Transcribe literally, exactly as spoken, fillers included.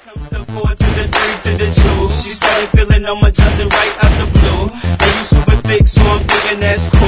comes the four to the three to the two. She started feeling I'm adjusting right out the blue. And you super thick, so I'm thinking that's cool.